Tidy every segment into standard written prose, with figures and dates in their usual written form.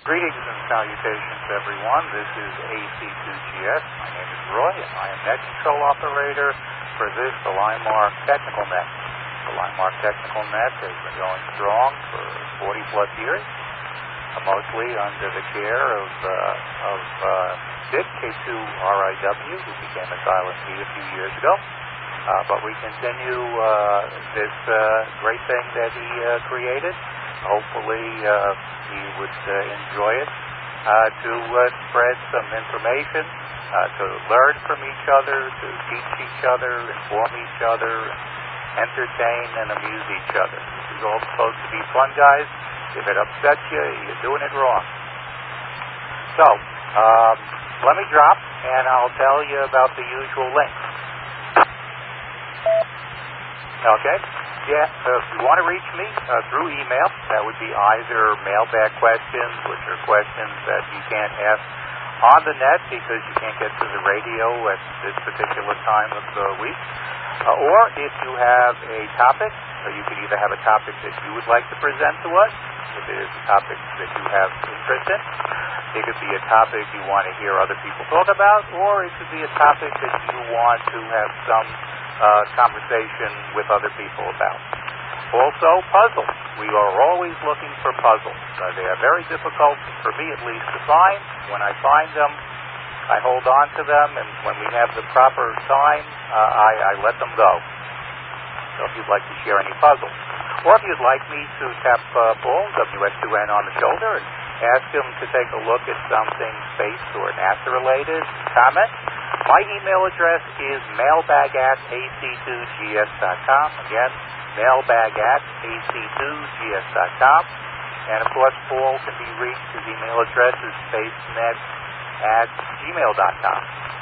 Greetings and salutations, everyone. This is AC2GS. My name is Roy, and I am Net Control Operator for this, the Linemark Technical Net. The Linemark Technical Net has been going strong for 40-plus years, mostly under the care of Dick, K2RIW, who became a silent P a few years ago. But we continue this great thing that he created. Hopefully he would enjoy it to spread some information, to learn from each other, to teach each other, inform each other, entertain and amuse each other. This is all supposed to be fun, guys. If it upsets you, you're doing it wrong. So, let me drop, and I'll tell you about the usual links. Okay? Yeah, if you want to reach me through email, that would be either mailbag questions, which are questions that you can't ask on the net because you can't get to the radio at this particular time of the week, or if you have a topic, you could either have a topic that you would like to present to us, if it is a topic that you have interest in. It could be a topic you want to hear other people talk about, or it could be a topic that you want to have some conversation with other people about. Also, puzzles. We are always looking for puzzles. They are very difficult, for me at least, to find. When I find them, I hold on to them, and when we have the proper time, I let them go. So if you'd like to share any puzzles. Or if you'd like me to tap Paul, WS2N, on the shoulder and ask him to take a look at something space or NASA-related, comment. My email address is mailbag@ac2gs.com. Again, mailbag@ac2gs.com. And, of course, Paul can be reached. His email address is spacenet@gmail.com.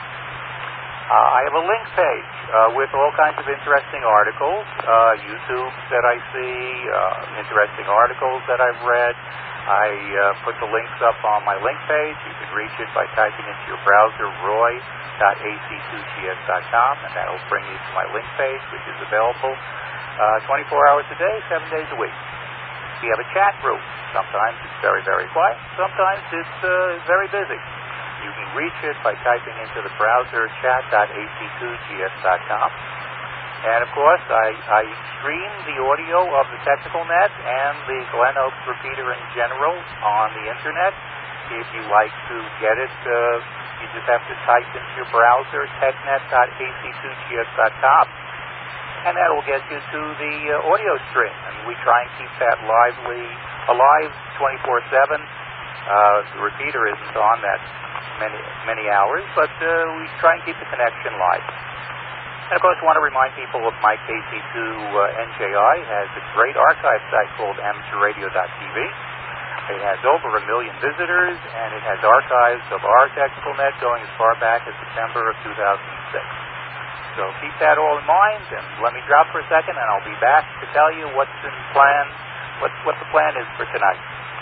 I have a link page with all kinds of interesting articles, YouTube that I see, interesting articles that I've read. I put the links up on my link page. You can reach it by typing into your browser roy.ac2gs.com, and that will bring you to my link page, which is available 24 hours a day, 7 days a week. We have a chat room. Sometimes it's very, very quiet. Sometimes it's very busy. You can reach it by typing into the browser chat.ac2gs.com. And, of course, I stream the audio of the Technical Net and the Glen Oaks repeater in general on the Internet. If you like to get it, you just have to type into your browser technet.ac2gs.com. And that will get you to the audio stream. And we try and keep that alive 24/7. The repeater isn't on that many hours, but we try and keep the connection live. And, of course, I want to remind people of my KC2 NJI has a great archive site called amateurradio.tv. It has over 1 million visitors, and it has archives of our Technical Net going as far back as September of 2006. So keep that all in mind, and let me drop for a second, and I'll be back to tell you what's in plan, what the plan is for tonight.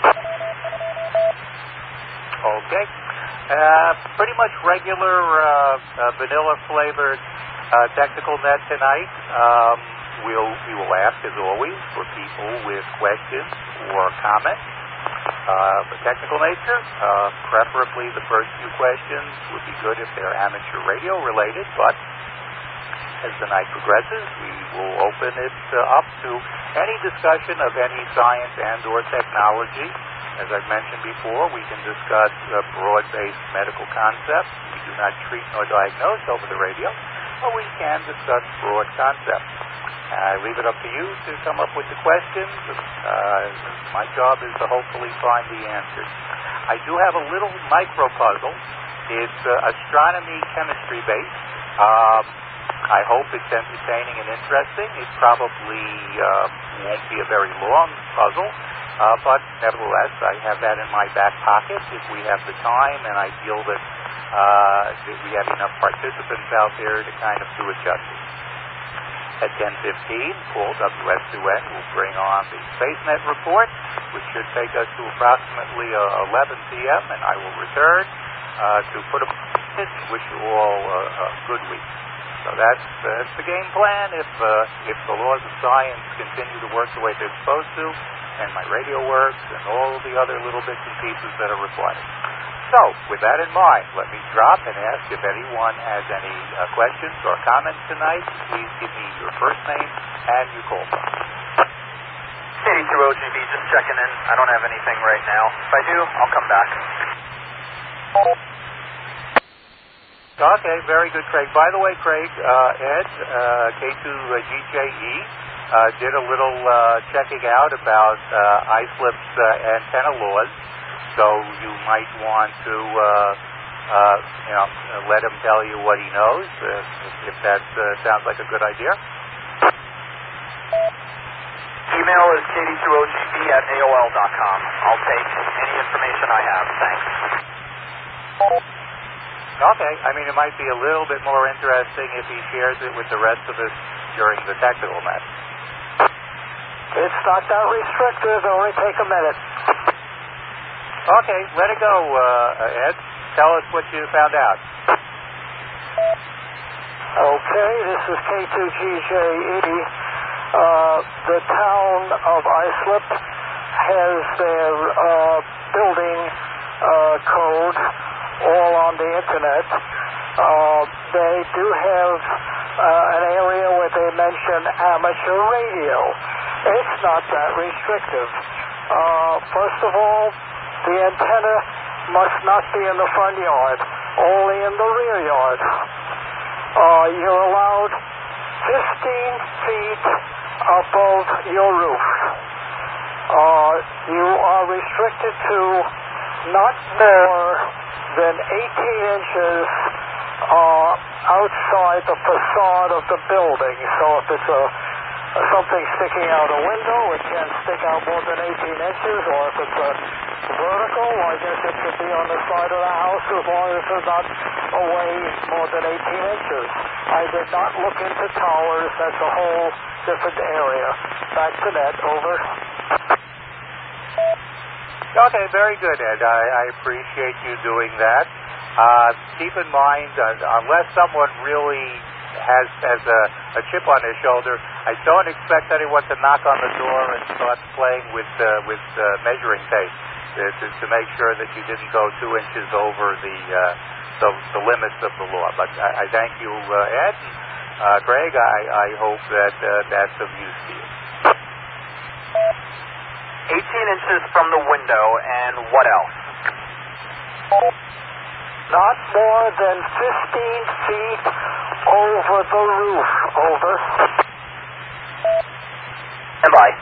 Okay. Pretty much regular vanilla-flavored Technical Net tonight. We will ask, as always, for people with questions or comments of a technical nature. Preferably the first few questions would be good if they're amateur radio related, but as the night progresses, we will open it up to any discussion of any science and or technology. As I've mentioned before, we can discuss broad-based medical concepts. We do not treat nor diagnose over the radio, but we can discuss broad concepts. I leave it up to you to come up with the questions. My job is to hopefully find the answers. I do have a little micro puzzle. It's astronomy chemistry based. I hope it's entertaining and interesting. It probably won't be a very long puzzle, but nevertheless, I have that in my back pocket if we have the time, and I feel that we have enough participants out there to kind of do it justice. At 10:15, Paul, WS2N, will bring on the SpaceNet report, which should take us to approximately 11 p.m., and I will return to put up and wish you all a good week. So that's the game plan. If the laws of science continue to work the way they're supposed to, and my radio works, and all the other little bits and pieces that are required. So, with that in mind, let me drop and ask if anyone has any questions or comments tonight. Please give me your first name and your call from. 82 OGB, just checking in. I don't have anything right now. If I do, I'll come back. Okay, very good, Craig. By the way, Craig, Ed, K2GJE, did a little checking out about iSlip's antenna laws. So you might want to, let him tell you what he knows, if that sounds like a good idea. Email is kd2ogb@aol.com. I'll take any information I have. Thanks. Okay. I mean, it might be a little bit more interesting if he shares it with the rest of us during the technical match. It's not that restrictive. It'll only take a minute. Okay, let it go, Ed. Tell us what you found out. Okay, this is K2GJE. The town of Islip has their building code all on the internet. They do have an area where they mention amateur radio. It's not that restrictive. First of all, the antenna must not be in the front yard, only in the rear yard. You're allowed 15 feet above your roof. You are restricted to not more than 18 inches outside the facade of the building. So if it's something sticking out a window, it can't stick out more than 18 inches, or if it's vertical, I guess it could be on the side of the house as long as it's not away more than 18 inches. I did not look into towers. That's a whole different area. Back to that. Over. Okay, very good, Ed. I appreciate you doing that. Keep in mind, unless someone really has a chip on their shoulder, I don't expect anyone to knock on the door and start playing with measuring tape to make sure that you didn't go 2 inches over the limits of the law. But I thank you, Ed. Craig, I hope that that's of use to you. 18 inches from the window, and what else? Not more than 15 feet over the roof. Over. Stand by.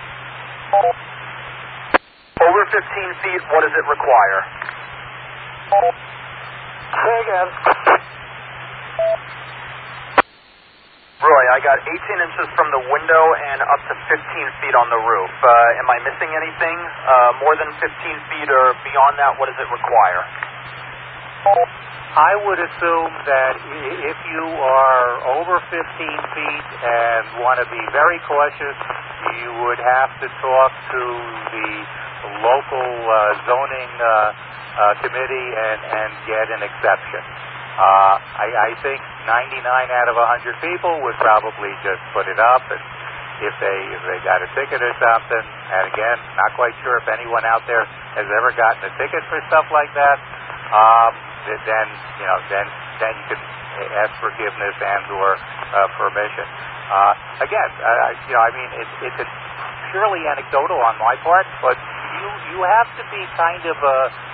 Over 15 feet, what does it require? Say again. Roy, I got 18 inches from the window and up to 15 feet on the roof. Am I missing anything? More than 15 feet or beyond that, what does it require? I would assume that if you are over 15 feet and want to be very cautious, you would have to talk to the local zoning committee and get an exception. I think 99 out of 100 people would probably just put it up, and if they got a ticket or something, and again, not quite sure if anyone out there has ever gotten a ticket for stuff like that, then you can ask forgiveness and/or permission. Again, it's purely anecdotal on my part, but you have to be kind of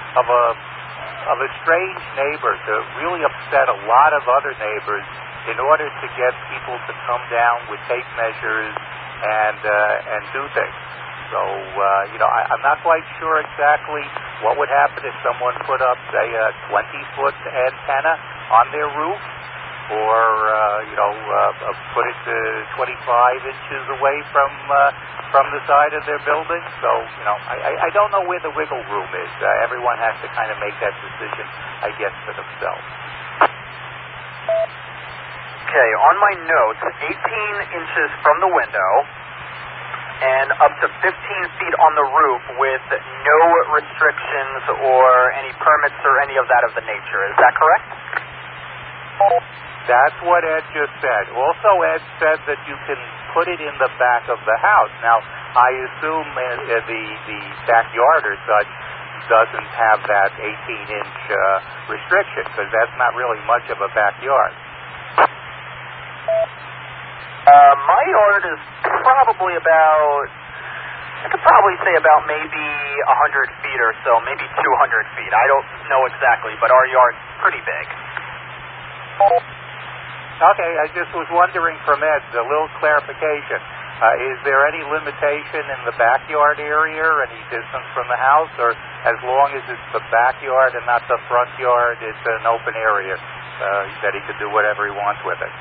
a strange neighbor to really upset a lot of other neighbors in order to get people to come down with tape measures and do things. So, I'm not quite sure exactly what would happen if someone put up, say, a 20-foot antenna on their roof, or, put it 25 inches away from the side of their building. So, I don't know where the wiggle room is. Everyone has to kind of make that decision, I guess, for themselves. Okay, on my notes, 18 inches from the window and up to 15 feet on the roof with no restrictions or any permits or any of that of the nature. Is that correct? That's what Ed just said. Also, Ed said that you can put it in the back of the house. Now, I assume the backyard or such doesn't have that 18-inch restriction, because that's not really much of a backyard. My yard is probably about, I could probably say about maybe 100 feet or so, maybe 200 feet. I don't know exactly, but our yard's pretty big. Okay, I just was wondering from Ed, a little clarification. Is there any limitation in the backyard area, any distance from the house, or as long as it's the backyard and not the front yard, it's an open area that he could do whatever he wants with it?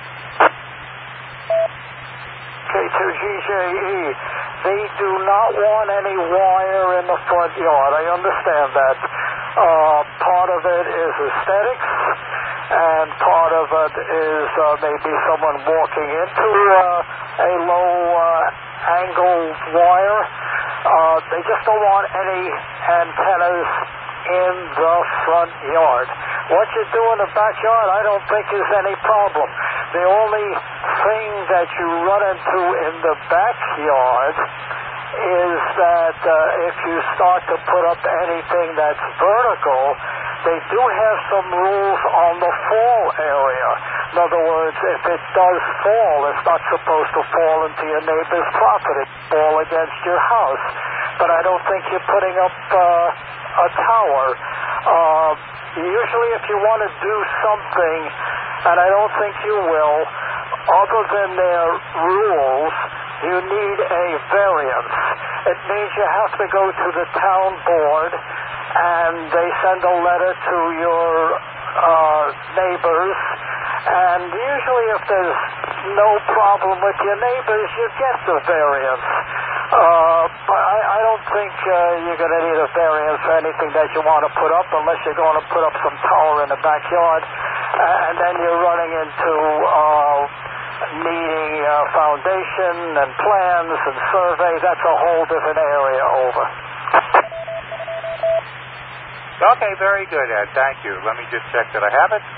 K2GJE, they do not want any wire in the front yard. I understand that. Part of it is aesthetics, and part of it is maybe someone walking into a low-angled wire. They just don't want any antennas in the front yard. What you do in the backyard, I don't think is any problem. The only thing that you run into in the backyard is that if you start to put up anything that's vertical, they do have some rules on the fall area. In other words, if it does fall, it's not supposed to fall into your neighbor's property, fall against your house. But I don't think you're putting up a tower. Usually if you want to do something, and I don't think you will, other than their rules, you need a variance. It means you have to go to the town board, and they send a letter to your neighbors, and usually if there's no problem with your neighbors, you get the variance. But I don't think you're going to need a variance for anything that you want to put up, unless you're going to put up some tower in the backyard, and then you're running into needing foundation and plans and survey. That's a whole different area over. Okay, very good, Ed. Thank you. Let me just check that I have it.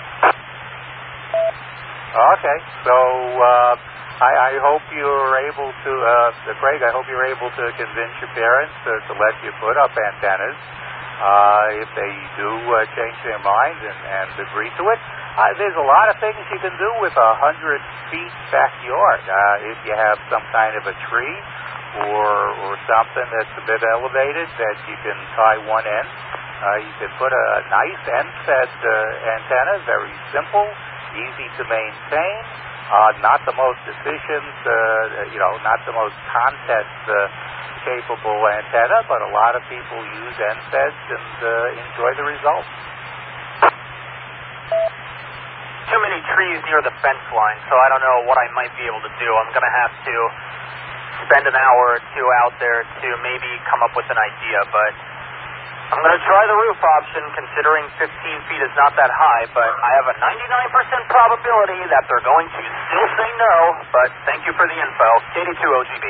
Okay, so I hope you're able to, Craig, I hope you're able to convince your parents to let you put up antennas. If they do change their minds and agree to it, there's a lot of things you can do with 100 feet backyard. If you have some kind of a tree or something that's a bit elevated that you can tie one end, you can put a nice end-fed antenna, very simple, easy to maintain, not the most efficient, not the most contest-capable antenna, but a lot of people use end-feds and enjoy the results. Too many trees near the fence line, so I don't know what I might be able to do. I'm going to have to spend an hour or two out there to maybe come up with an idea, but I'm going to try the roof option, considering 15 feet is not that high, but I have a 99% probability that they're going to still say no, but thank you for the info. KD2OGB.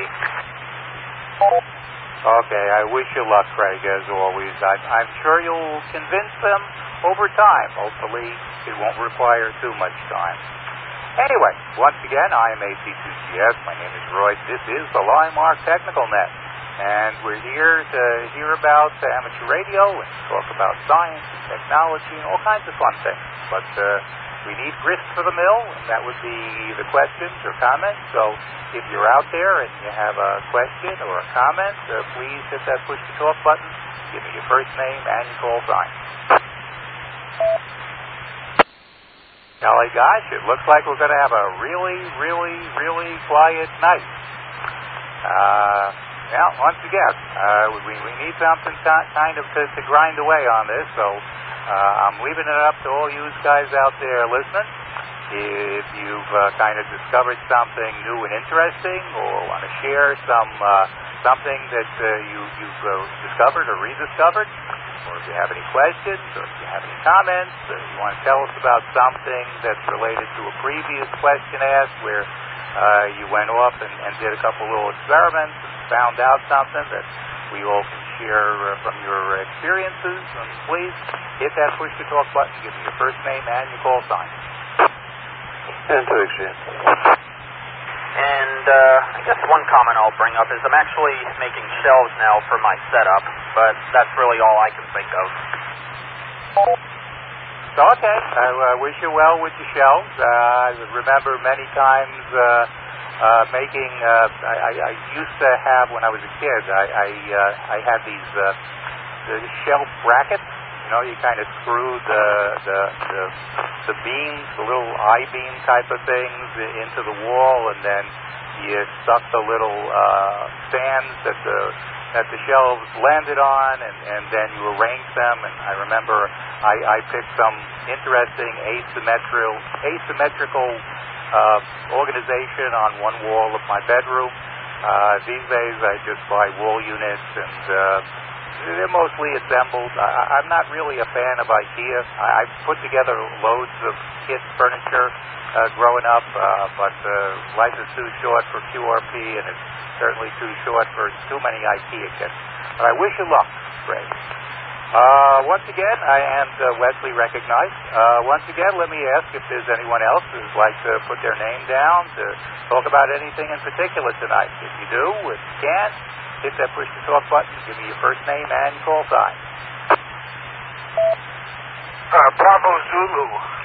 Okay, I wish you luck, Craig, as always. I'm sure you'll convince them over time. Hopefully, it won't require too much time. Anyway, once again, I am AC2GS. My name is Roy. This is the Linemark Technical Net. And we're here to hear about amateur radio and talk about science and technology and all kinds of fun things. But we need grist for the mill, and that would be the questions or comments. So if you're out there and you have a question or a comment, please hit that push-to-talk button. Give me your first name and your call sign. Golly gosh, it looks like we're going to have a really, really, really quiet night. Well, once again, we need something kind of to grind away on this, so I'm leaving it up to all you guys out there listening. If you've kind of discovered something new and interesting, or want to share something that you've discovered or rediscovered, or if you have any questions, or if you have any comments, or you want to tell us about something that's related to a previous question asked where you went off and did a couple little experiments and found out something that we all can share from your experiences, and please hit that push-to-talk button. Give me your first name and your call sign. And to And I guess one comment I'll bring up is I'm actually making shelves now for my setup, but that's really all I can think of. Okay. I wish you well with your shelves. I remember many times making. I used to have, when I was a kid, I had these the shelf brackets. You know, you kind of screw the beams, the little I-beam type of things, into the wall, and then you stuck the little stands that the shelves landed on, and then you arranged them. And I remember I picked some interesting asymmetrical organization on one wall of my bedroom. These days I just buy wall units, and they're mostly assembled. I'm not really a fan of IKEA. I've put together loads of kit furniture growing up, but life is too short for QRP, and it's certainly too short for too many IKEA kits. But I wish you luck, Ray. Once again, and Wesley recognized. Once again, let me ask if there's anyone else who'd like to put their name down to talk about anything in particular tonight. If you do, if you can, hit that push-to-talk button. Give me your first name and call sign. Bravo Zulu.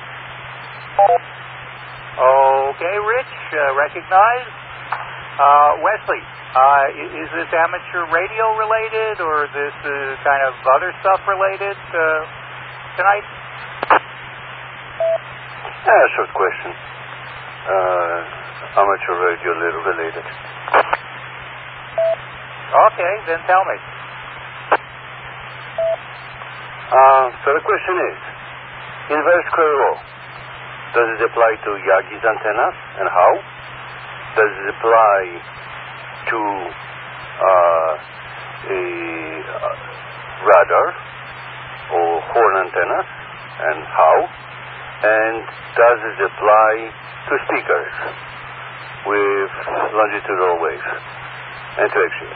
Okay, Rich, recognized. Wesley, is this amateur radio related, or is this kind of other stuff related tonight? Short question. Amateur radio related. Okay, then tell me. So the question is, inverse square law, does it apply to Yagi's antennas, and how? Does it apply to a radar or horn antennas, and how? And does it apply to speakers with longitudinal wave and to axial?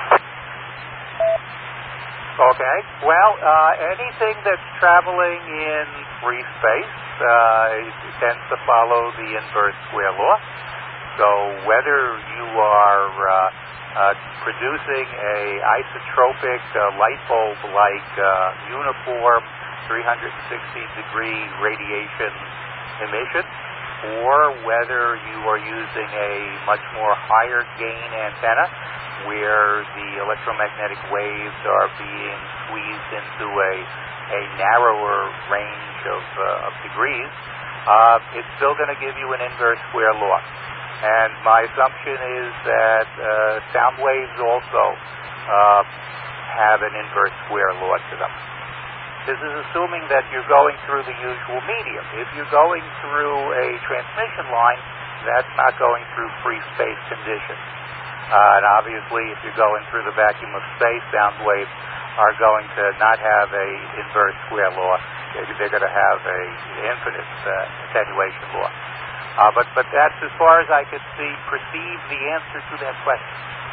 Okay. Well, anything that's traveling in free space tends to follow the inverse square law. So whether you are producing a isotropic light bulb-like uniform 360-degree radiation emission, or whether you are using a much more higher gain antenna where the electromagnetic waves are being squeezed into a narrower range of degrees, it's still going to give you an inverse square law. And my assumption is that sound waves also have an inverse square law to them. This is assuming that you're going through the usual medium. If you're going through a transmission line, that's not going through free space conditions. And obviously, if you're going through the vacuum of space, sound waves are going to not have a inverse square law. They're going to have a infinite attenuation law. But that's as far as I could perceive the answer to that question.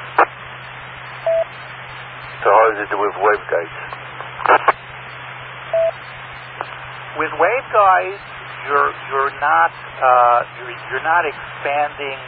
So how is it with waveguides? With waveguides, you're not expanding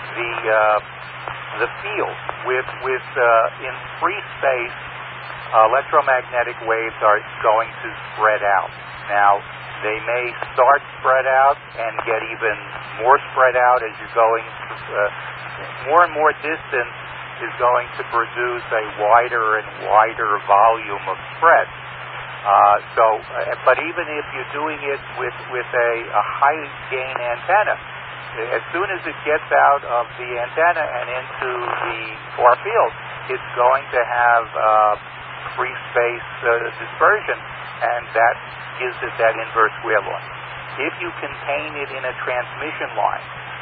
the field. With in free space, electromagnetic waves are going to spread out. Now, they may start spread out and get even more spread out as you're going. More and more distance is going to produce a wider and wider volume of spread. But even if you're doing it with a high gain antenna, as soon as it gets out of the antenna and into the far field, it's going to have free space dispersion, and that gives it that inverse square law. If you contain it in a transmission line,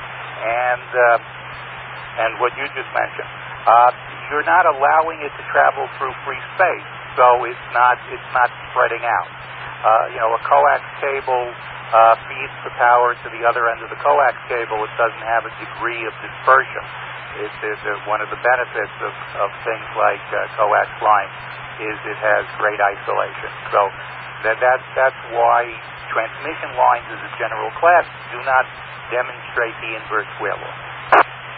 and what you just mentioned, you're not allowing it to travel through free space, so it's not spreading out. A coax cable feeds the power to the other end of the coax cable. It doesn't have a degree of dispersion. It's one of the benefits of things like coax lines is it has great isolation. So that's why transmission lines as a general class do not demonstrate the inverse square law.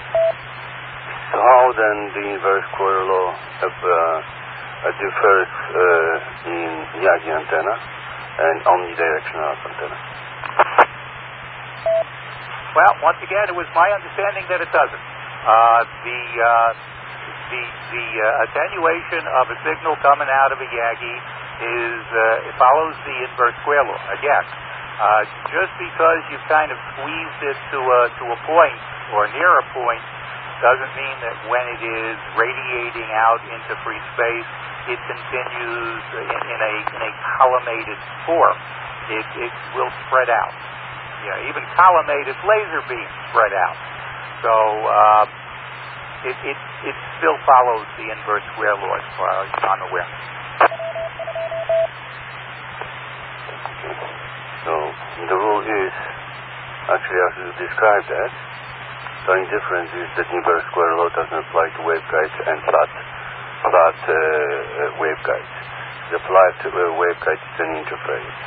So how then the inverse square law differs in Yagi antenna and omnidirectional antenna? Well, once again, it was my understanding that it doesn't. The attenuation of a signal coming out of a Yagi it follows the inverse square law. Again, just because you've kind of squeezed it to a point or near a point doesn't mean that when it is radiating out into free space, it continues in a collimated form. It will spread out. Even collimated laser beams spread out. So it still follows the inverse square law as far as I'm aware. So the rule is actually as you described that. The only difference is that inverse square law doesn't apply to waveguides and flat waveguides. The flat waveguide is an interface.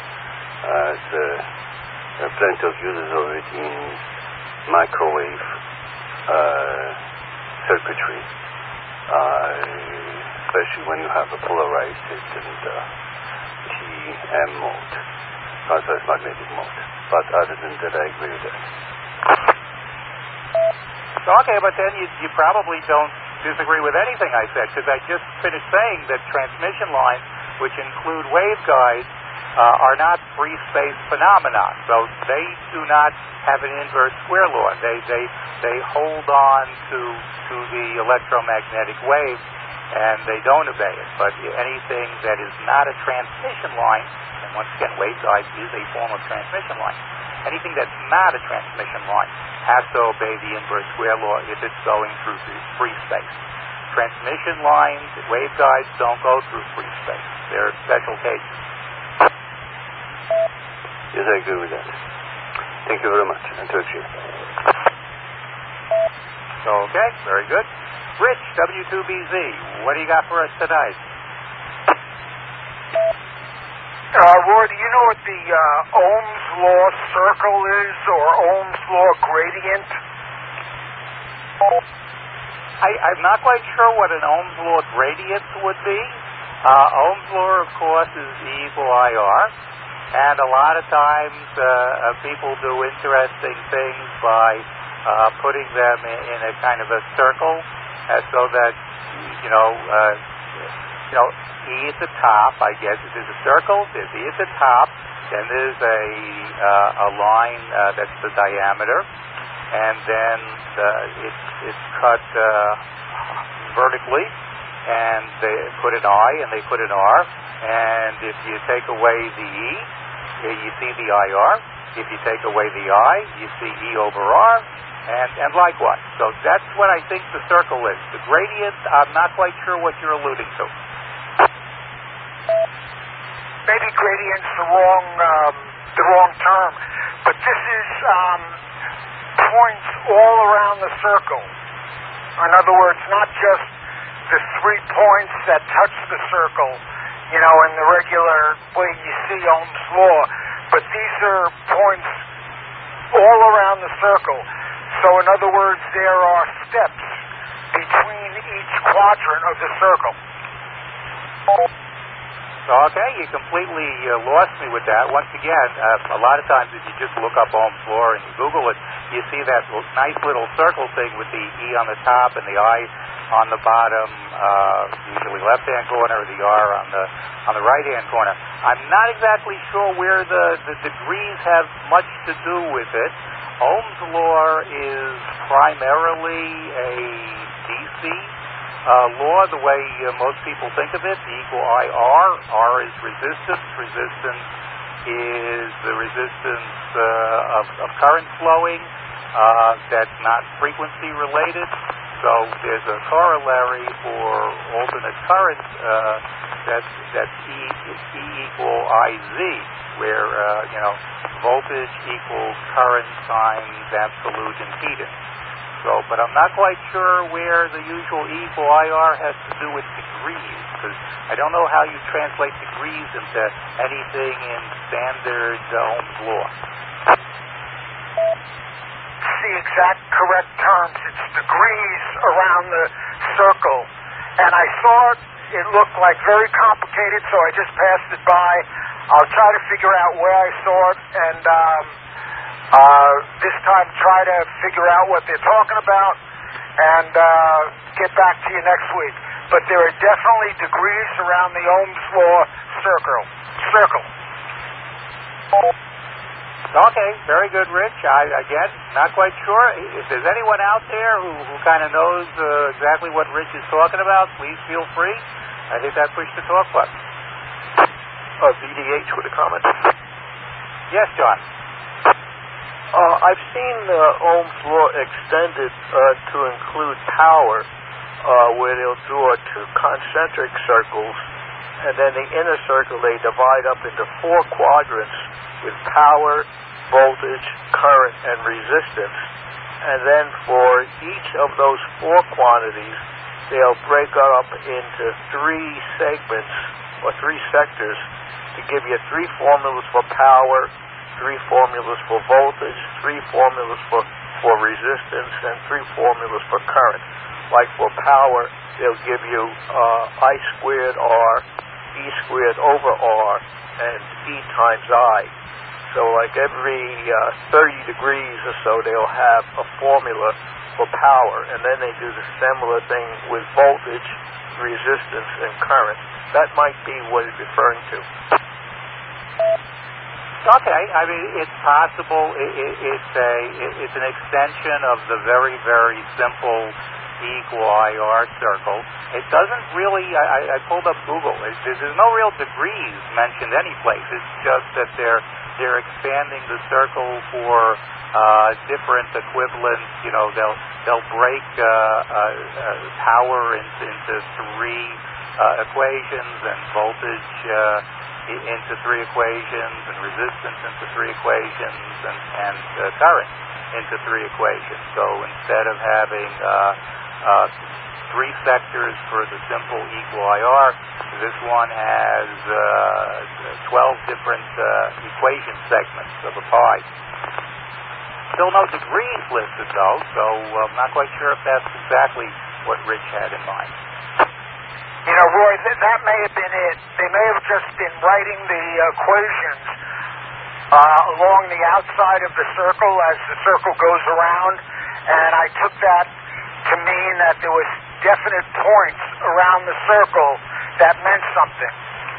There are plenty of uses of it in microwave circuitry, especially when you have a polarized and TM mode, transverse magnetic mode. But other than that, I agree with that. Okay, but then you probably don't disagree with anything I said, because I just finished saying that transmission lines, which include waveguides, are not free space phenomena. So they do not have an inverse square law. They hold on to the electromagnetic wave, and they don't obey it. But anything that is not a transmission line, and once again, waveguide is a form of transmission line, anything that's not a transmission line has to obey the inverse square law if it's going through free space. Transmission lines, waveguides don't go through free space. They're special cases. Yes, I agree with that. Thank you very much. And talk to you. Okay, very good. Rich, W2BZ, what do you got for us tonight? Roy, do you know what the Ohm's law circle is, or Ohm's law gradient? I'm not quite sure what an Ohm's law gradient would be. Ohm's law, of course, is E equal IR, and a lot of times people do interesting things by putting them in a kind of a circle, so that E at the top, I guess. There's a circle, there's E at the top, then there's a line that's the diameter, and then it's cut vertically, and they put an I and they put an R, and if you take away the E, you see the IR. If you take away the I, you see E over R, and likewise. So that's what I think the circle is. The gradient, I'm not quite sure what you're alluding to. Maybe gradient's the wrong term, but this is points all around the circle. In other words, not just the 3 points that touch the circle, in the regular way you see Ohm's law, but these are points all around the circle. So in other words, there are steps between each quadrant of the circle. Okay, you completely lost me with that. Once again, a lot of times if you just look up Ohm's law and you Google it, you see that nice little circle thing with the E on the top and the I on the bottom, usually left-hand corner, or the R on the right-hand corner. I'm not exactly sure where the degrees have much to do with it. Ohm's law is primarily a DC law, the way most people think of it, E equal IR. R is resistance. Resistance is the resistance of current flowing. That's not frequency related. So there's a corollary for alternate current that's E equal IZ, where voltage equals current times absolute impedance. So, but I'm not quite sure where the usual E equal IR has to do with degrees, because I don't know how you translate degrees into anything in standard Ohm's law. See, the exact correct terms. It's degrees around the circle. And I saw it looked like very complicated, so I just passed it by. I'll try to figure out where I saw it, and this time try to figure out what they're talking about, and get back to you next week. But there are definitely degrees around the Ohm's law circle. Okay, very good, Rich. Again, not quite sure. If there's anyone out there who kind of knows exactly what Rich is talking about, please feel free. I hit that push-to-talk button. VDH with a comment. Yes, John. I've seen Ohm's law extended to include power, where they'll draw two concentric circles, and then the inner circle they divide up into four quadrants with power, voltage, current, and resistance. And then for each of those four quantities, they'll break up into three segments or three sectors to give you three formulas for power, three formulas for voltage, three formulas for resistance, and three formulas for current. Like for power, they'll give you I squared R, E squared over R, and E times I. So like every 30 degrees or so, they'll have a formula for power, and then they do the similar thing with voltage, resistance, and current. That might be what it's referring to. Okay, I mean, it's possible. It's an extension of the very, very simple equal IR circle. It doesn't really, I pulled up Google. There's no real degrees mentioned any place. It's just that they're expanding the circle for different equivalents. You know, they'll break power into three equations, and voltage into three equations, and resistance into three equations, and current into three equations. So instead of having three sectors for the simple equal IR, this one has 12 different equation segments of a pi. Still no degrees listed, though, so I'm not quite sure if that's exactly what Rich had in mind. You know, Roy, that may have been it. They may have just been writing the equations along the outside of the circle as the circle goes around, and I took that to mean that there was definite points around the circle that meant something.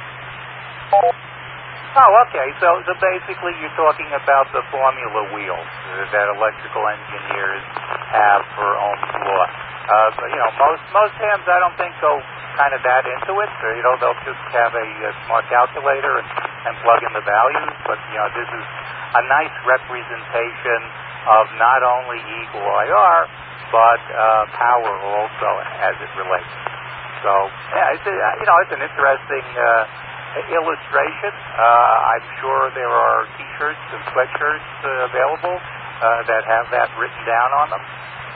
Oh, okay. So basically you're talking about the formula wheel that electrical engineers have for Ohm's law. You know, most hams I don't think go kind of that into it. You know, they'll just have a smart calculator and plug in the values. But, you know, this is a nice representation of not only equal IR, but power also as it relates. So, yeah, it's an interesting illustration. I'm sure there are T-shirts and sweatshirts available that have that written down on them.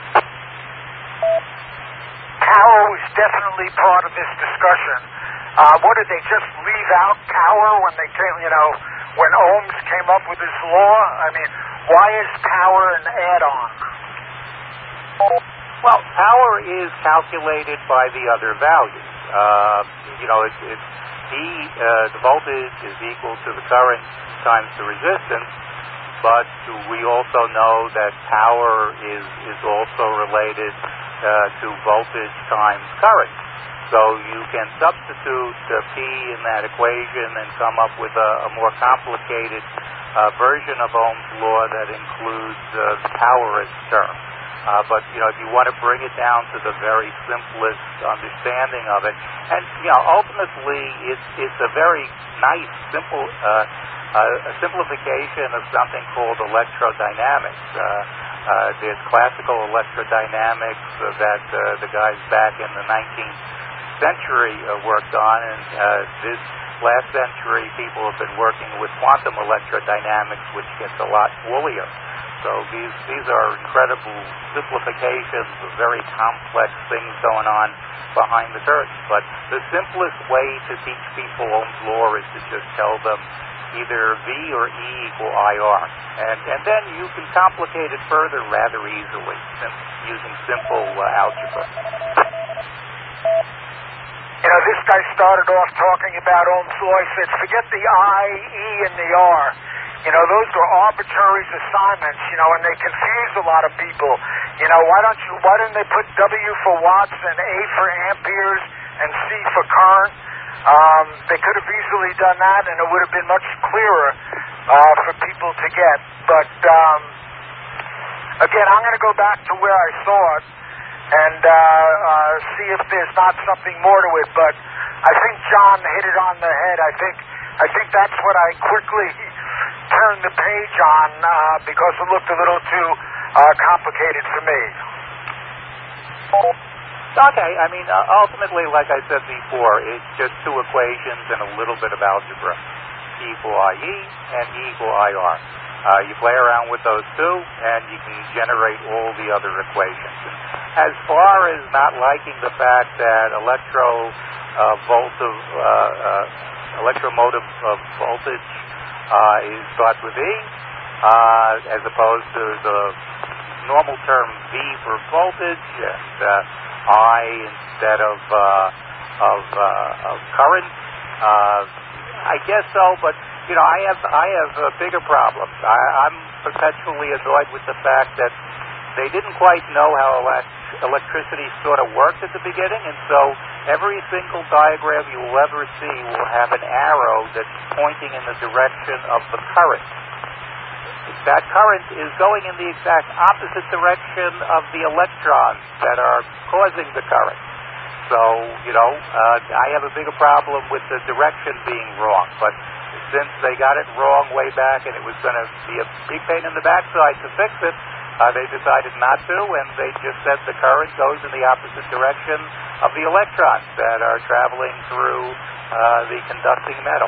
Power was definitely part of this discussion. What did they just leave out power when they came? You know, when Ohms came up with this law? I mean, why is power an add-on? Well, power is calculated by the other values. You know, the voltage is equal to the current times the resistance, but we also know that power is also related to voltage times current. So you can substitute P in that equation and come up with a more complicated version of Ohm's law that includes the power as a term. But, you know, if you want to bring it down to the very simplest understanding of it, and, you know, ultimately it's a very nice, simple simplification of something called electrodynamics. There's classical electrodynamics that the guys back in the 19th century worked on, and this last century people have been working with quantum electrodynamics, which gets a lot woollier. So these are incredible simplifications of very complex things going on behind the curtain. But the simplest way to teach people Ohm's law is to just tell them either V or E equal IR. And then you can complicate it further rather easily using simple algebra. You know, this guy started off talking about Ohm's law. He said, forget the I, E, and the R. You know, those are arbitrary assignments, you know, and they confuse a lot of people. You know, why didn't they put W for watts and A for amperes and C for current? They could have easily done that, and it would have been much clearer for people to get. But, again, I'm going to go back to where I saw it and see if there's not something more to it. But I think John hit it on the head. I think that's what I quickly turned the page on because it looked a little too complicated for me. Okay, I mean, ultimately, like I said before, it's just two equations and a little bit of algebra. E equal IE and E equal IR. You play around with those two, and you can generate all the other equations. As far as not liking the fact that electromotive voltage starts with E, as opposed to the normal term V for voltage, and I instead of current. I guess so, but you know, I have bigger problems. I'm perpetually annoyed with the fact that they didn't quite know how electricity sort of worked at the beginning, and so every single diagram you will ever see will have an arrow that's pointing in the direction of the current. That current is going in the exact opposite direction of the electrons that are causing the current. So, you know, I have a bigger problem with the direction being wrong, but since they got it wrong way back and it was going to be a big pain in the backside to fix it, they decided not to, and they just said the current goes in the opposite direction of the electrons that are traveling through the conducting metal.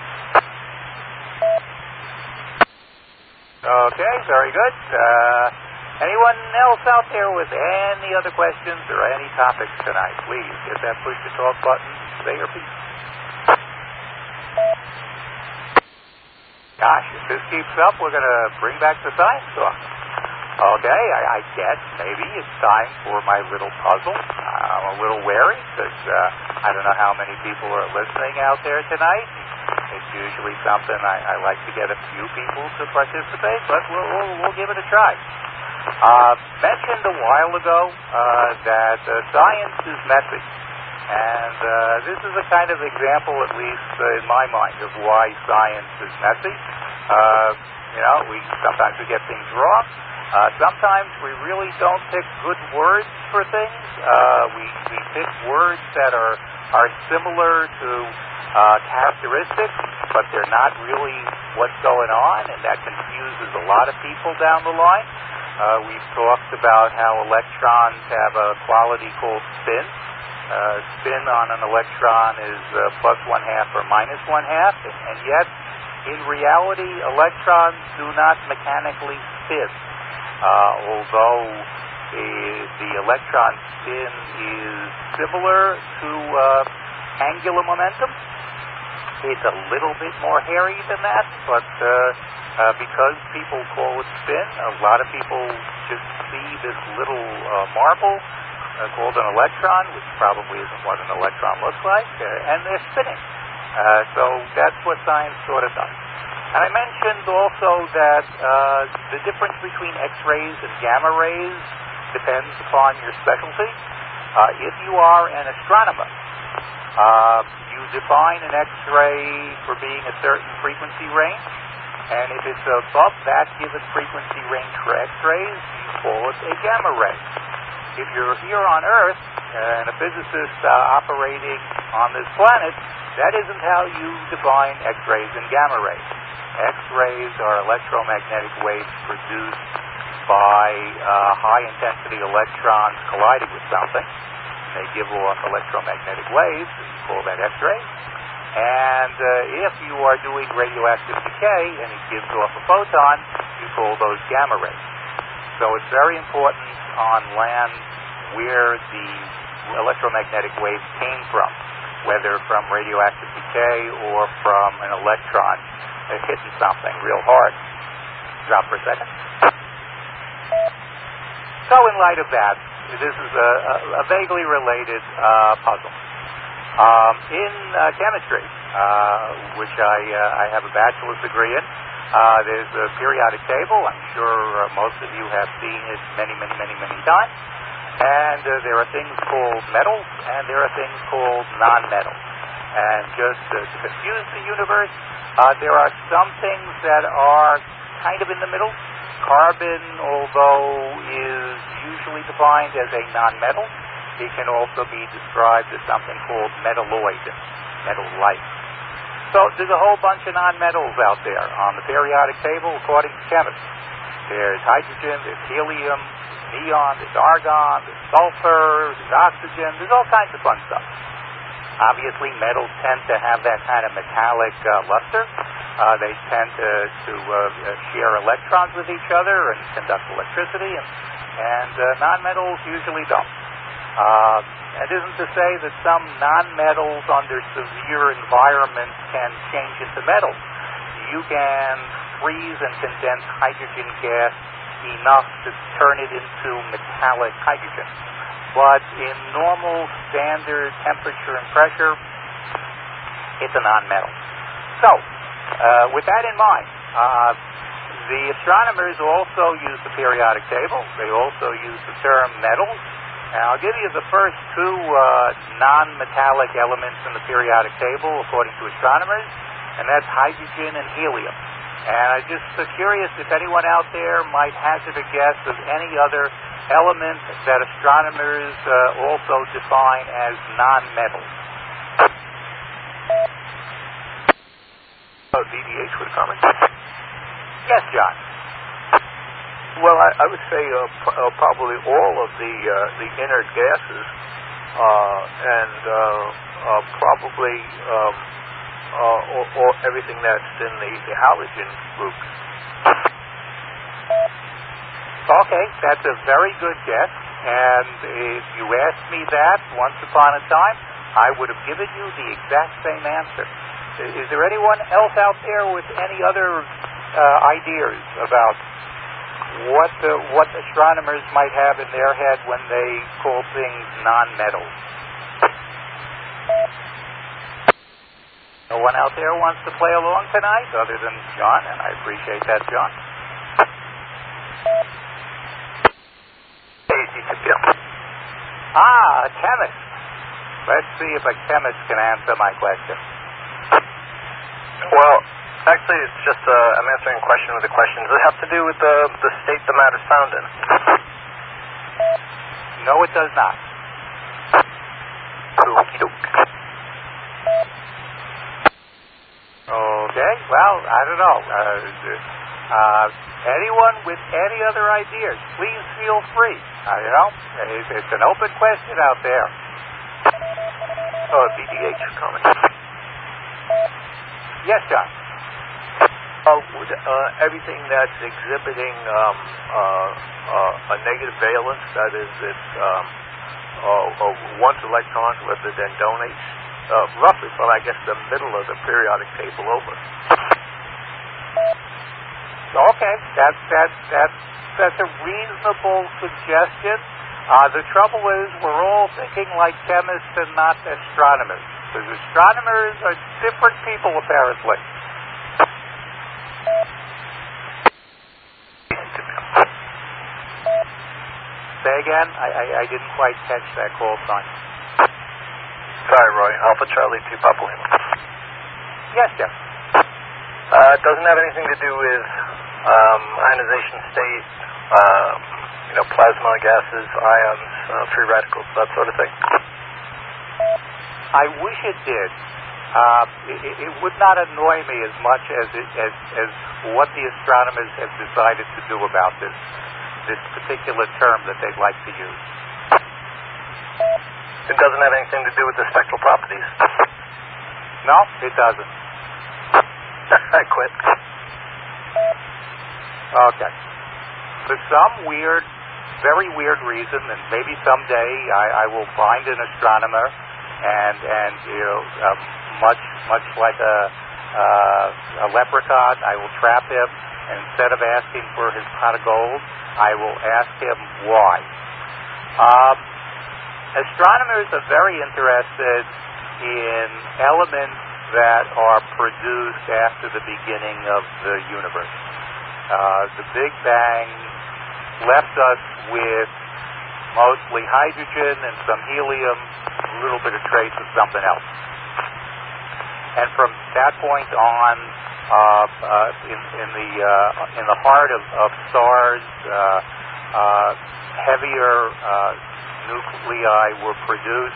Okay, very good. Anyone else out there with any other questions or any topics tonight? Please hit that push-to-talk button. Say your piece. Gosh, if this keeps up, we're going to bring back the science talk. Okay, I guess maybe it's time for my little puzzle. I'm a little wary because I don't know how many people are listening out there tonight. It's usually something I like to get a few people to participate, but we'll give it a try. Mentioned a while ago that science is messy, and this is a kind of example, at least in my mind, of why science is messy. You know, sometimes we get things wrong. Sometimes we really don't pick good words for things. We pick words that are similar to characteristics, but they're not really what's going on, and that confuses a lot of people down the line. We've talked about how electrons have a quality called spin. Spin on an electron is plus 1/2 or minus 1/2, and yet, in reality, electrons do not mechanically spin. Although the electron spin is similar to angular momentum, it's a little bit more hairy than that, but because people call it spin, a lot of people just see this little marble called an electron, which probably isn't what an electron looks like, and they're spinning. So that's what science sort of does. And I mentioned also that the difference between X-rays and gamma rays depends upon your specialty. If you are an astronomer, you define an X-ray for being a certain frequency range, and if it's above that given frequency range for X-rays, you call it a gamma ray. If you're here on Earth and a physicist operating on this planet, that isn't how you define X-rays and gamma rays. X-rays are electromagnetic waves produced by high-intensity electrons colliding with something. They give off electromagnetic waves, and you call that X-ray. And if you are doing radioactive decay and it gives off a photon, you call those gamma rays. So it's very important on land where the electromagnetic waves came from, whether from radioactive decay or from an electron hitting something real hard. Drop for a second. So in light of that, this is a vaguely related puzzle. In chemistry, which I have a bachelor's degree in, there's a periodic table. I'm sure most of you have seen it many times. And there are things called metals, and there are things called non-metals. And just to confuse the universe, there are some things that are kind of in the middle. Carbon, although is usually defined as a non-metal, it can also be described as something called metalloid, metal-like. So there's a whole bunch of non-metals out there on the periodic table according to chemists. There's hydrogen, there's helium, there's neon, there's argon, there's sulfur, there's oxygen, there's all kinds of fun stuff. Obviously, metals tend to have that kind of metallic luster. They tend to share electrons with each other and conduct electricity, and non-metals usually don't. It isn't to say that some non-metals under severe environments can change into metals. You can freeze and condense hydrogen gas enough to turn it into metallic hydrogen. But in normal, standard temperature and pressure, it's a non-metal. So, with that in mind, the astronomers also use the periodic table. They also use the term metals. And I'll give you the first two non-metallic elements in the periodic table, according to astronomers, and that's hydrogen and helium. And I'm just curious if anyone out there might hazard a guess of any other element that astronomers also define as non-metals. DDH would comment. Yes, John. Well, I would say probably all of the inert gases, and probably or everything that's in the halogen group. Okay, that's a very good guess. And if you asked me that once upon a time, I would have given you the exact same answer. Is there anyone else out there with any other ideas about what astronomers might have in their head when they call things non-metals? No one out there wants to play along tonight other than John, and I appreciate that, John. A chemist. Let's see if a chemist can answer my question. Well, actually, it's just I'm answering a question with a question. Does it have to do with the state the matter's found in? No, it does not. Okey-doke. Okay, well, I don't know. Anyone with any other ideas, please feel free. It's an open question out there. DDH comment. Yes, John. Everything that's exhibiting a negative valence, that is, it's wants electrons rather than donates, roughly from, I guess, the middle of the periodic table over. Okay, that's a reasonable suggestion. The trouble is we're all thinking like chemists and not astronomers. Because astronomers are different people, apparently. Say again? I didn't quite catch that call sign. Sorry, Roy. Alpha Charlie 2 Papa Lima. Yes, Jeff. It doesn't have anything to do with ionization state, plasma, gases, ions, free radicals, that sort of thing. I wish it did. It would not annoy me as much as what the astronomers have decided to do about this particular term that they'd like to use. It doesn't have anything to do with the spectral properties. No, it doesn't. I quit. Okay. For some very weird reason, and maybe someday I will find an astronomer, and much like a a leprechaun, I will trap him, and instead of asking for his pot of gold, I will ask him why. Astronomers are very interested in elements that are produced after the beginning of the universe. The Big Bang left us with mostly hydrogen and some helium, a little bit of trace of something else. And from that point on, in the heart of stars, heavier nuclei were produced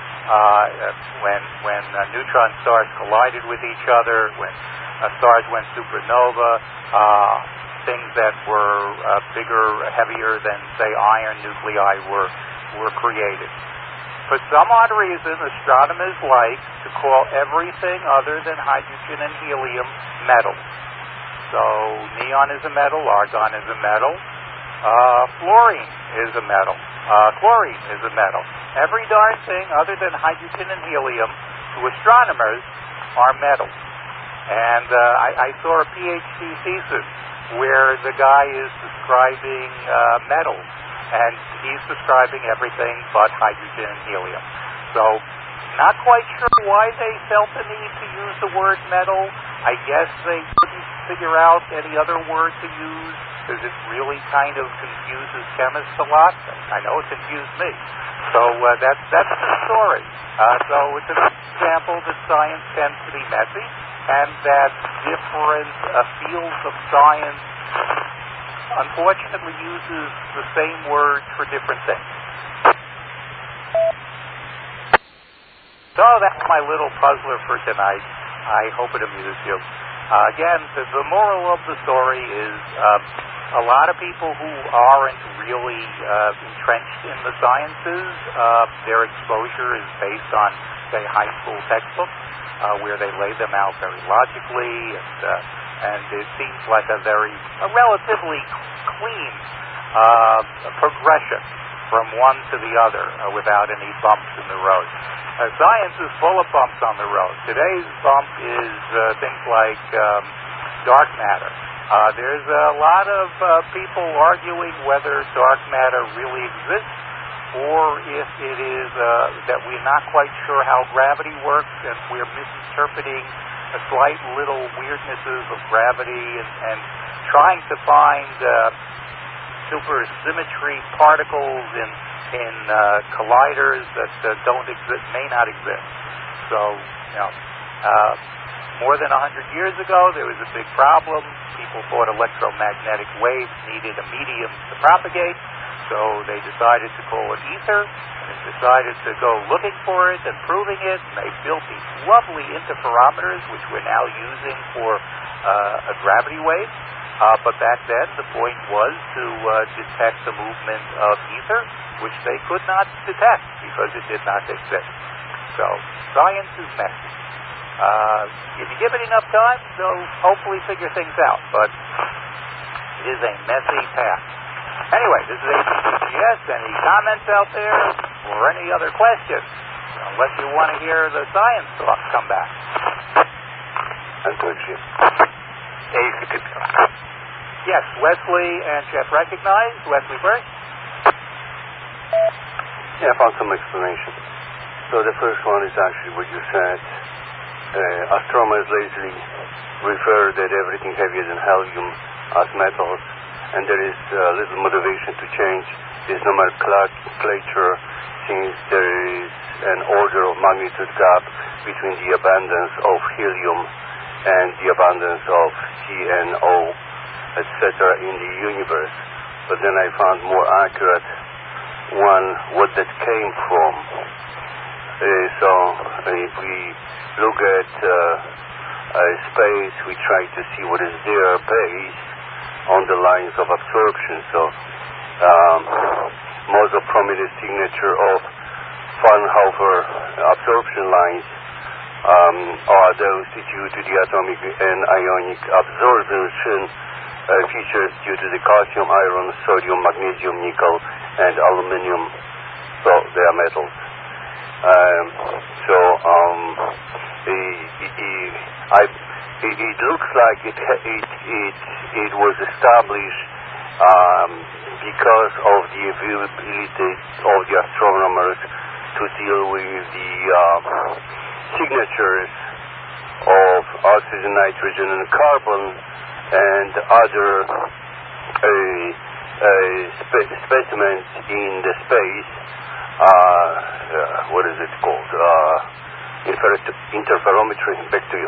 when neutron stars collided with each other, when stars went supernova. Things that were bigger, heavier than, say, iron nuclei were created. For some odd reason, astronomers like to call everything other than hydrogen and helium metal. So neon is a metal, argon is a metal, fluorine is a metal, chlorine is a metal. Every darn thing other than hydrogen and helium to astronomers are metals. And I saw a PhD thesis where the guy is describing metals, and he's describing everything but hydrogen and helium. So, not quite sure why they felt the need to use the word metal. I guess they couldn't figure out any other word to use, because it really kind of confuses chemists a lot. I know it confused me. So that's the story. So it's an example that science tends to be messy, and that different fields of science unfortunately uses the same word for different things. So that's my little puzzler for tonight. I hope it amused you. Again, the moral of the story is a lot of people who aren't really entrenched in the sciences, their exposure is based on, say, high school textbooks, where they lay them out very logically, and it seems like a relatively clean progression from one to the other without any bumps in the road. Science is full of bumps on the road. Today's bump is things like dark matter. There's a lot of people arguing whether dark matter really exists, or if it is that we're not quite sure how gravity works, and we're misinterpreting slight little weirdnesses of gravity and trying to find supersymmetry particles in colliders that don't exist, may not exist. So, more than 100 years ago, there was a big problem. People thought electromagnetic waves needed a medium to propagate, so they decided to call it ether, and they decided to go looking for it and proving it, and they built these lovely interferometers, which we're now using for a gravity wave. But back then, the point was to detect the movement of ether, which they could not detect because it did not exist. So, science is messy. If you give it enough time, they'll hopefully figure things out, but it is a messy path. Anyway, this is ACCGS. Any comments out there or any other questions? Unless you want to hear the science talk come back. Yes, Wesley and Jeff recognized. Wesley first. Yeah, I found some explanation. So the first one is actually what you said. Astronomers lazily refer that everything heavier than helium as metals, and there is little motivation to change this nomenclature, since there is an order of magnitude gap between the abundance of helium and the abundance of CNO, etc. in the universe. But then I found more accurate one, what that came from. So if we look at space, we try to see what is there based on the lines of absorption. So most of prominent signature of Fraunhofer absorption lines are those due to the atomic and ionic absorption features due to the calcium, iron, sodium, magnesium, nickel, and aluminum. So they are metals. it looks like it was established because of the availability of the astronomers to deal with the signatures of oxygen, nitrogen, and carbon, and other specimens in the space. What is it called? Interferometry. Back to you.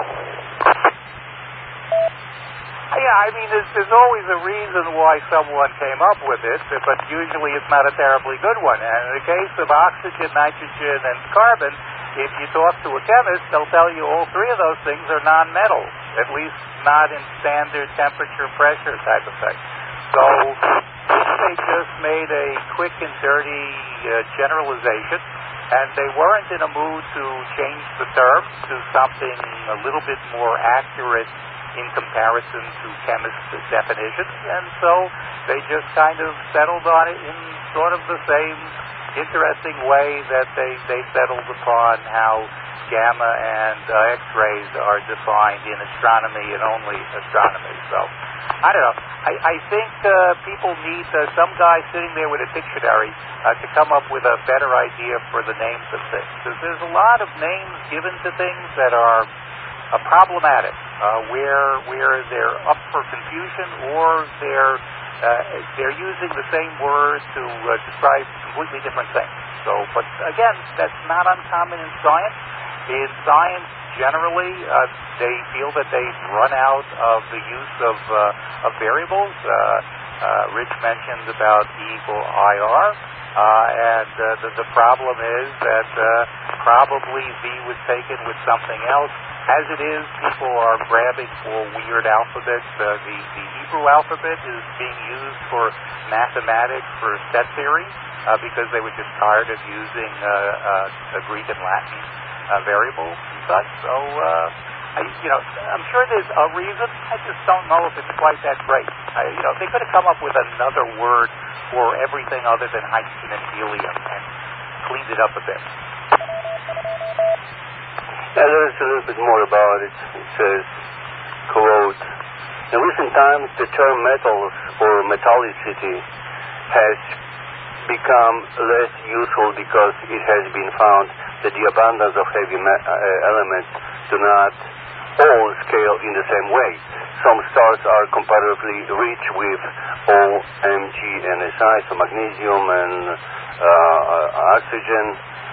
Yeah, I mean, there's always a reason why someone came up with it, but usually it's not a terribly good one. And in the case of oxygen, nitrogen, and carbon, if you talk to a chemist, they'll tell you all three of those things are non-metals, at least not in standard temperature, pressure type of thing. So they just made a quick and dirty generalization, and they weren't in a mood to change the term to something a little bit more accurate in comparison to chemists' definitions, and so they just kind of settled on it in sort of the same interesting way that they settled upon how gamma and X-rays are defined in astronomy and only astronomy. So, I don't know. I think people need some guy sitting there with a dictionary to come up with a better idea for the names of things. Because there's a lot of names given to things that are problematic, where they're up for confusion, or they're using the same word to describe completely different things. So, but again, that's not uncommon in science. In science, generally, they feel that they've run out of the use of variables. Rich mentioned about E equal IR, and the problem is that probably V was taken with something else. As it is, people are grabbing for weird alphabets. The Hebrew alphabet is being used for mathematics, for set theory, because they were just tired of using Greek and Latin variables and such. So, I'm sure there's a reason. I just don't know if it's quite that great. They could have come up with another word for everything other than hydrogen and helium and cleaned it up a bit. Yeah, there's a little bit more about it. It says, quote, "In recent times, the term metals or metallicity has become less useful because it has been found that the abundance of heavy elements do not all scale in the same way. Some stars are comparatively rich with O, M, G, and Si, so magnesium and oxygen.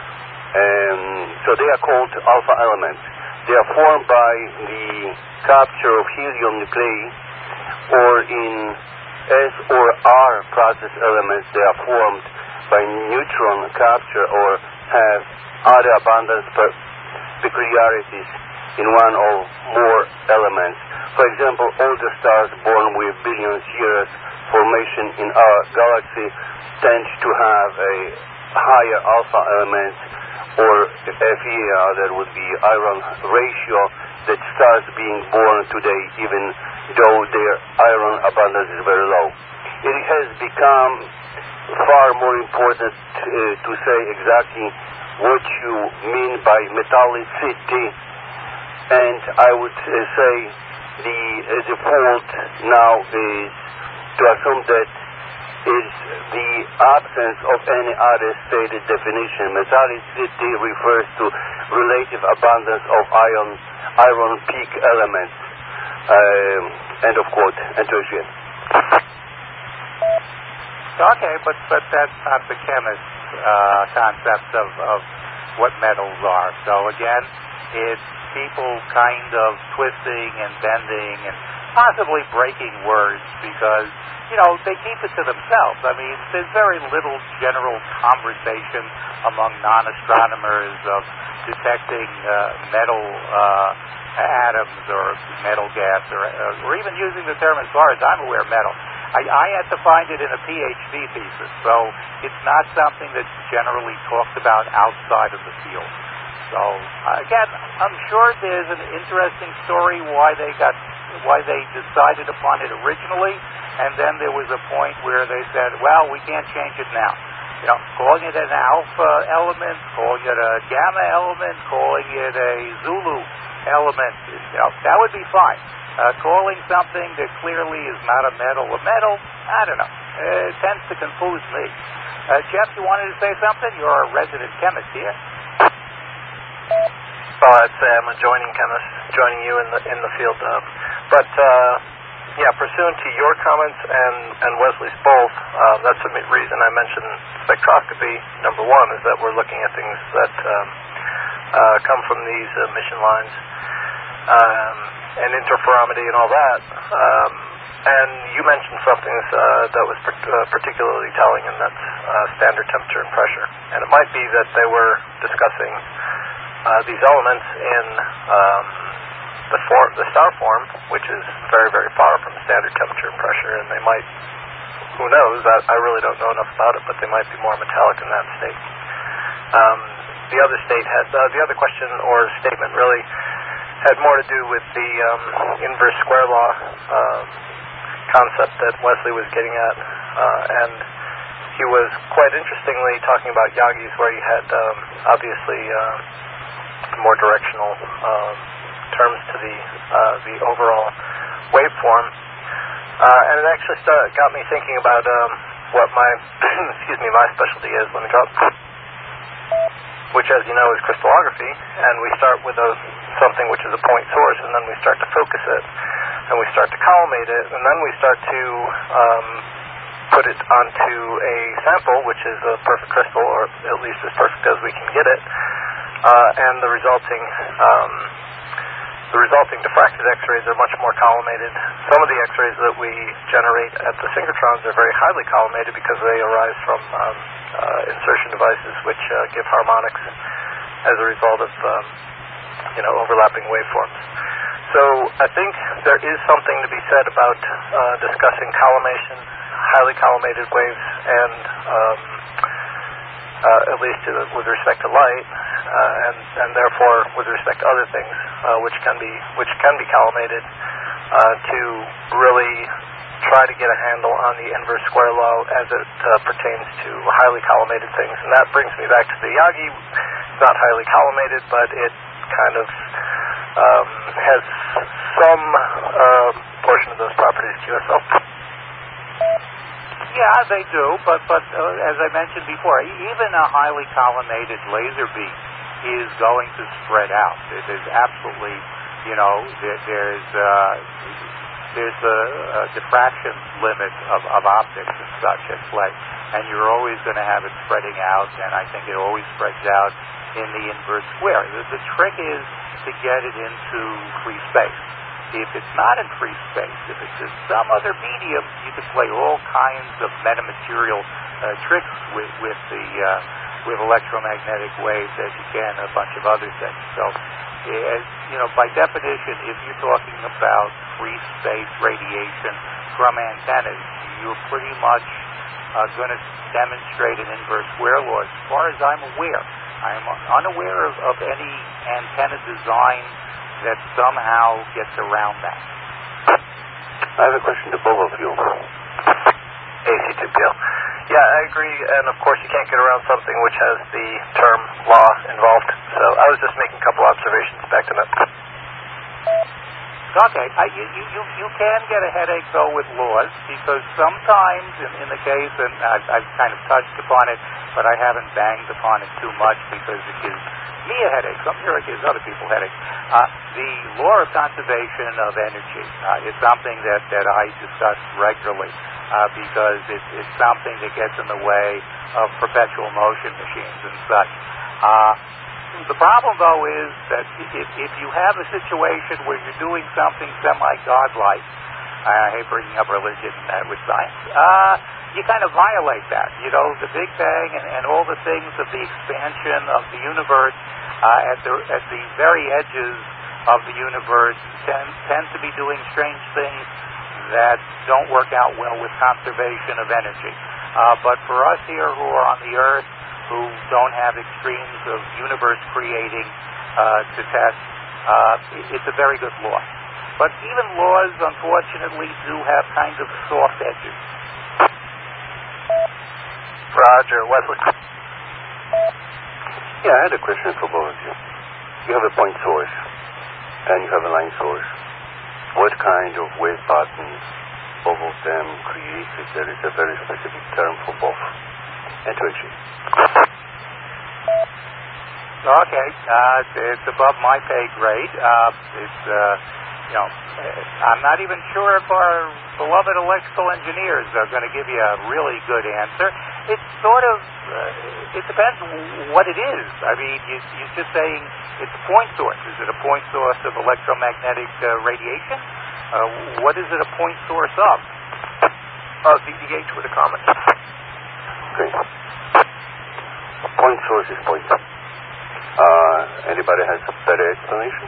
So they are called alpha elements. They are formed by the capture of helium nuclei, or in S or R process elements, they are formed by neutron capture or have other abundance peculiarities in one or more elements. For example, all the stars born with billions years formation in our galaxy tend to have a higher alpha element, or FeA, that would be iron ratio, that stars being born today, even though their iron abundance is very low. It has become far more important to say exactly what you mean by metallicity, and I would say the default now is to assume that is the absence of any other stated definition. Metallicity refers to relative abundance of iron peak elements. End of quote. Enter again. Okay, but that's not the chemist's concept of what metals are. So again, it's people kind of twisting and bending and possibly breaking words because, they keep it to themselves. I mean, there's very little general conversation among non-astronomers of detecting metal atoms or metal gas or even using the term, as far as I'm aware, metal. I had to find it in a PhD thesis, so it's not something that's generally talked about outside of the field. So, again, I'm sure there's an interesting story why they decided upon it originally, and then there was a point where they said, well, we can't change it now. calling it an alpha element, calling it a gamma element, calling it a Zulu element, that would be fine. Calling something that clearly is not a metal, I don't know. It tends to confuse me. Jeff, you wanted to say something? You're a resident chemist here. Well, I'd say I'm a joining chemist, joining you in the field. Pursuant to your comments and Wesley's both, that's the reason I mentioned spectroscopy. Number one is that we're looking at things that come from these emission lines and interferometry and all that. And you mentioned something that was particularly telling, and that's standard temperature and pressure. And it might be that they were discussing these elements in the star form, which is very, very far from standard temperature and pressure, and they might, who knows, I really don't know enough about it, but they might be more metallic in that state. The other question or statement really had more to do with the inverse square law concept that Wesley was getting at, and he was quite interestingly talking about Yagis, where he had obviously more directional terms to the overall waveform, and it actually got me thinking about what my my specialty is. Let me drop. Which, as you know, is crystallography, and we start with something which is a point source, and then we start to focus it, and we start to collimate it, and then we start to put it onto a sample, which is a perfect crystal, or at least as perfect as we can get it, and the resulting diffracted X-rays are much more collimated. Some of the X-rays that we generate at the synchrotrons are very highly collimated because they arise from insertion devices which give harmonics as a result of overlapping waveforms. So I think there is something to be said about discussing collimation, highly collimated waves, and at least with respect to light, and therefore with respect to other things which can be collimated, to really try to get a handle on the inverse square law as it pertains to highly collimated things. And that brings me back to the Yagi. It's not highly collimated, but it kind of has some portion of those properties QSL. Yeah, they do, but as I mentioned before, even a highly collimated laser beam is going to spread out. There's absolutely, there's a diffraction limit of optics and such at play, and you're always going to have it spreading out, and I think it always spreads out in the inverse square. The trick is to get it into free space. If it's not in free space, if it's in some other medium, you can play all kinds of metamaterial tricks with electromagnetic waves as you can a bunch of other things. So, by definition, if you're talking about free space radiation from antennas, you're pretty much going to demonstrate an inverse square law. As far as I'm aware, I'm unaware of any antenna design that somehow gets around that. I have a question to both of you. AC2PL. Yeah, I agree, and of course you can't get around something which has the term law involved. So I was just making a couple observations back to that. Okay, you can get a headache though with laws, because sometimes in the case, and I've kind of touched upon it, but I haven't banged upon it too much because it gives me a headache. I'm sure it gives other people headaches. The law of conservation of energy is something that I discuss regularly because it's something that gets in the way of perpetual motion machines and such. The problem, though, is that if you have a situation where you're doing something semi-godlike, I hate bringing up religion with science, you kind of violate that. The Big Bang and all the things of the expansion of the universe at the very edges of the universe tend to be doing strange things that don't work out well with conservation of energy. But for us here who are on the Earth, who don't have extremes of universe creating to test, it's a very good law. But even laws, unfortunately, do have kind of soft edges. Roger. Wesley? Yeah, I had a question for both of you. You have a point source, and you have a line source. What kind of wave patterns both of them create? If there is a very specific term for both. And to achieve. Okay, it's above my pay grade. I'm not even sure if our beloved electrical engineers are going to give you a really good answer. It's sort of, it depends what it is. I mean, you're just saying it's a point source. Is it a point source of electromagnetic radiation? What is it a point source of? VDH with a comment. Okay. Point source is point. Anybody has a better explanation?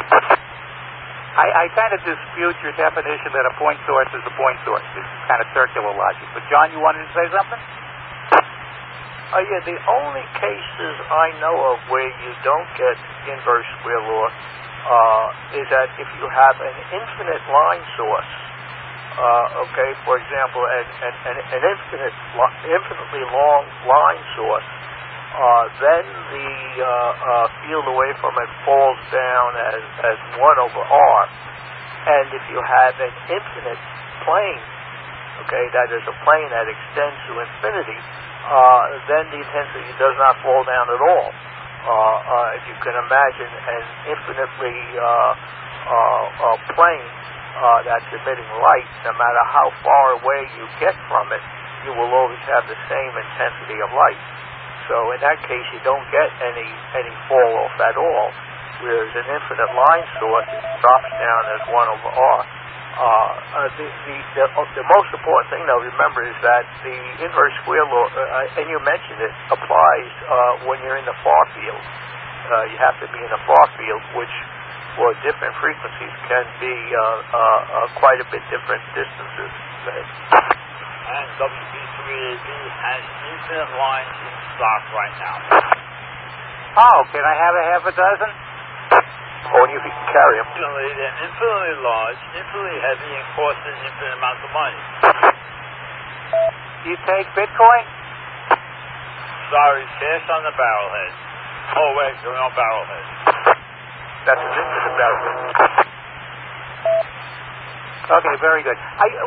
I kind of dispute your definition that a point source is a point source. It's kind of circular logic. But, John, you wanted to say something? Yeah, the only cases I know of where you don't get inverse square law is that if you have an infinite line source, for example, an infinitely long line source, then the field away from it falls down as 1 over r. And if you have an infinite plane, that is a plane that extends to infinity, then the intensity does not fall down at all. If you can imagine an infinitely plane that's emitting light, no matter how far away you get from it, you will always have the same intensity of light. So in that case, you don't get any fall off at all. Whereas an infinite line source, it drops down as 1 over r. The most important thing, though, remember, is that the inverse square law, and you mentioned it, applies when you're in the far field. You have to be in the far field, which for different frequencies can be quite a bit different distances. And WB3AB has infinite lines in stock right now. Oh, can I have a half a dozen? Only if you can carry them. They're infinitely large, infinitely heavy, and cost an infinite amount of money. Do you take Bitcoin? Sorry, cash on the barrelhead. Oh, wait, going on barrelhead. That's an infinite barrelhead. Okay, very good.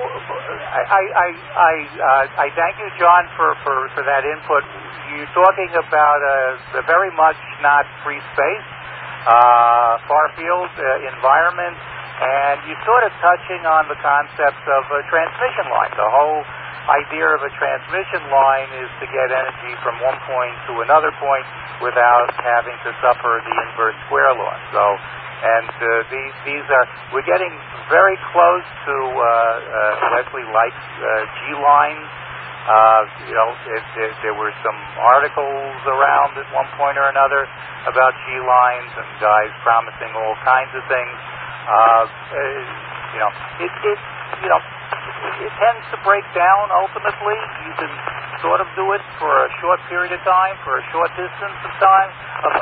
I thank you, John, for that input. You're talking about a very much not free space, far field environment, and you're sort of touching on the concepts of a transmission line. The whole idea of a transmission line is to get energy from one point to another point without having to suffer the inverse square law. So, these are, we're getting very close to Wesley likes G-lines. There were some articles around at one point or another about G-lines and guys promising all kinds of things. It tends to break down ultimately. You can sort of do it for a short period of time, for a short distance of time, but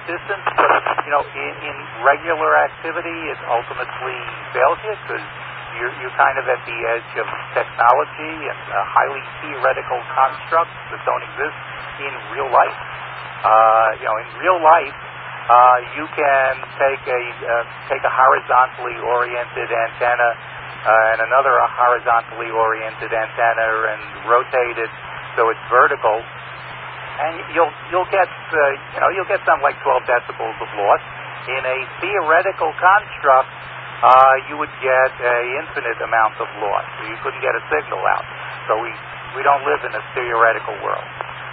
in regular activity, it ultimately fails you because you're kind of at the edge of technology and highly theoretical constructs that don't exist in real life. In real life, you can take a horizontally oriented antenna and another horizontally oriented antenna and rotate it so it's vertical, and you'll get something like 12 decibels of loss. In a theoretical construct, you would get an infinite amount of loss. So you couldn't get a signal out. So we don't live in a theoretical world.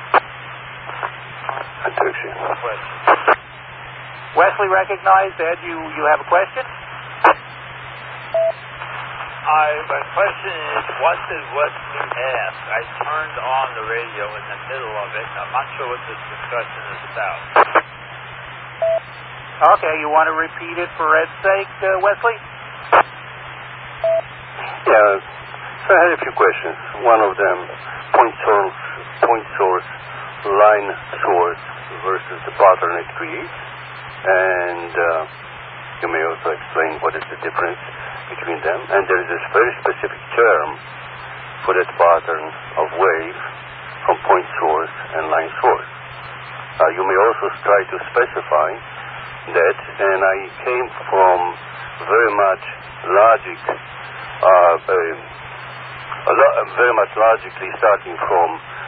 Wesley recognized. Ed, you have a question? My question is, what did Wesley ask? I turned on the radio in the middle of it. I'm not sure what this discussion is about. Okay, you want to repeat it for Ed's sake, Wesley? Yeah, so I had a few questions. One of them, point source, line source versus the pattern it creates. And you may also explain what is the difference between them. And there is a very specific term for that pattern of wave, from point source and line source. You may also try to specify that, and I came from very much logic, very much logically starting from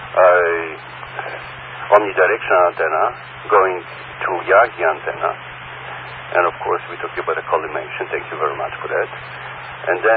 omnidirectional antenna going to Yagi antenna, and of course we talked about the collimation. Thank you very much for that. And then